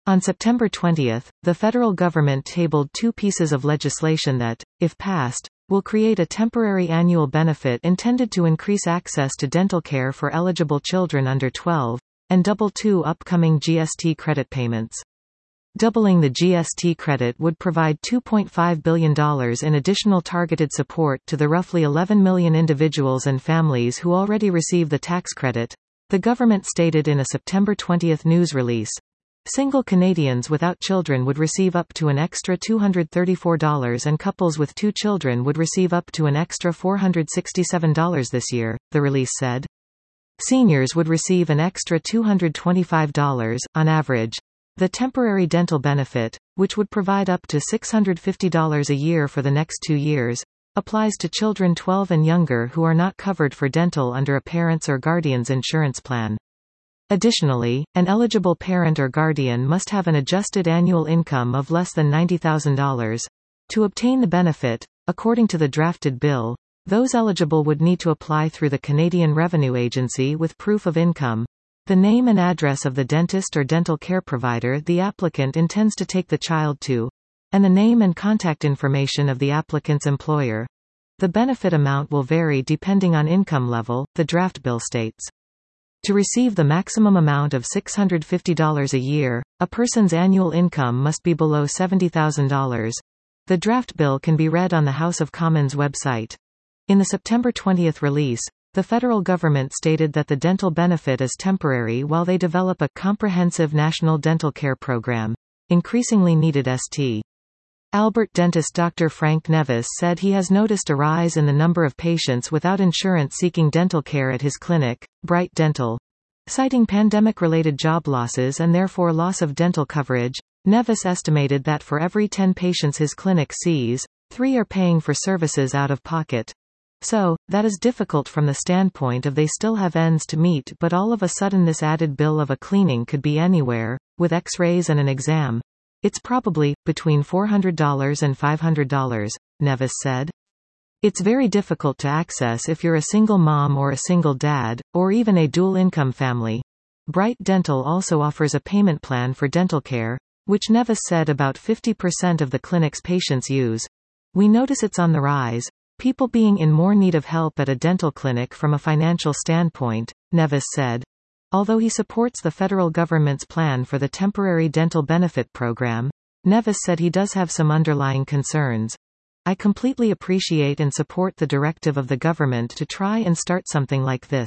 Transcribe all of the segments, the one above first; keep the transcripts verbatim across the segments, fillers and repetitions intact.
On September twentieth, the federal government tabled two pieces of legislation that, if passed, will create a temporary annual benefit intended to increase access to dental care for eligible children under twelve, and double two upcoming G S T credit payments. Doubling the G S T credit would provide two point five billion dollars in additional targeted support to the roughly eleven million individuals and families who already receive the tax credit, the government stated in a September twentieth news release. Single Canadians without children would receive up to an extra two hundred thirty-four dollars and couples with two children would receive up to an extra four hundred sixty-seven dollars this year, the release said. Seniors would receive an extra two hundred twenty-five dollars, on average. The temporary dental benefit, which would provide up to six hundred fifty dollars a year for the next two years, applies to children twelve and younger who are not covered for dental under a parent's or guardian's insurance plan. Additionally, an eligible parent or guardian must have an adjusted annual income of less than ninety thousand dollars. To obtain the benefit, according to the drafted bill, those eligible would need to apply through the Canadian Revenue Agency with proof of income, the name and address of the dentist or dental care provider the applicant intends to take the child to, and the name and contact information of the applicant's employer. The benefit amount will vary depending on income level, the draft bill states. To receive the maximum amount of six hundred fifty dollars a year, a person's annual income must be below seventy thousand dollars. The draft bill can be read on the House of Commons website. In the September twentieth release, the federal government stated that the dental benefit is temporary while they develop a comprehensive national dental care program, increasingly needed. St. Albert dentist Doctor Frank Nevis said he has noticed a rise in the number of patients without insurance seeking dental care at his clinic, Bright Dental. Citing pandemic-related job losses and therefore loss of dental coverage, Nevis estimated that for every ten patients his clinic sees, three are paying for services out of pocket. So, that is difficult from the standpoint of they still have ends to meet, but all of a sudden this added bill of a cleaning could be anywhere, with x-rays and an exam. It's probably between four hundred dollars and five hundred dollars, Nevis said. It's very difficult to access if you're a single mom or a single dad, or even a dual-income family. Bright Dental also offers a payment plan for dental care, which Nevis said about fifty percent of the clinic's patients use. We notice it's on the rise, people being in more need of help at a dental clinic from a financial standpoint, Nevis said. Although he supports the federal government's plan for the temporary dental benefit program, Nevis said he does have some underlying concerns. I completely appreciate and support the directive of the government to try and start something like this.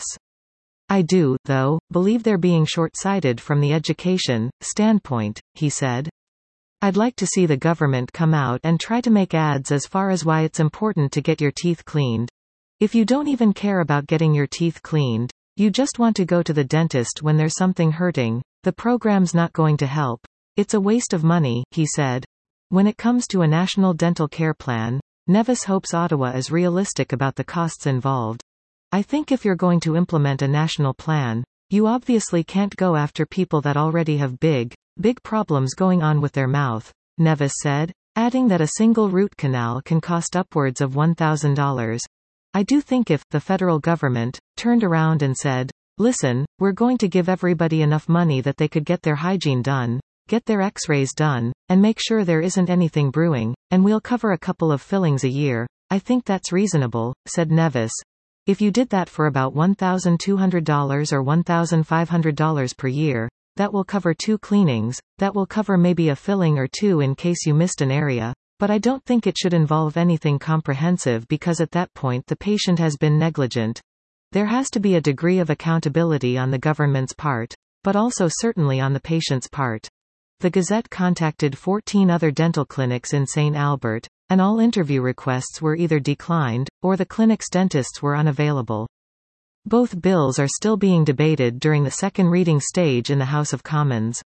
I do, though, believe they're being short-sighted from the education standpoint, he said. I'd like to see the government come out and try to make ads as far as why it's important to get your teeth cleaned. If you don't even care about getting your teeth cleaned, you just want to go to the dentist when there's something hurting, the program's not going to help. It's a waste of money, he said. When it comes to a national dental care plan, Nevis hopes Ottawa is realistic about the costs involved. I think if you're going to implement a national plan, you obviously can't go after people that already have big, big problems going on with their mouth, Nevis said, adding that a single root canal can cost upwards of one thousand dollars. I do think if the federal government turned around and said, listen, we're going to give everybody enough money that they could get their hygiene done, get their x-rays done, and make sure there isn't anything brewing, and we'll cover a couple of fillings a year, I think that's reasonable, said Nevis. If you did that for about one thousand two hundred dollars or one thousand five hundred dollars per year, that will cover two cleanings, that will cover maybe a filling or two in case you missed an area. But I don't think it should involve anything comprehensive because at that point the patient has been negligent. There has to be a degree of accountability on the government's part, but also certainly on the patient's part. The Gazette contacted fourteen other dental clinics in Saint Albert, and all interview requests were either declined, or the clinic's dentists were unavailable. Both bills are still being debated during the second reading stage in the House of Commons.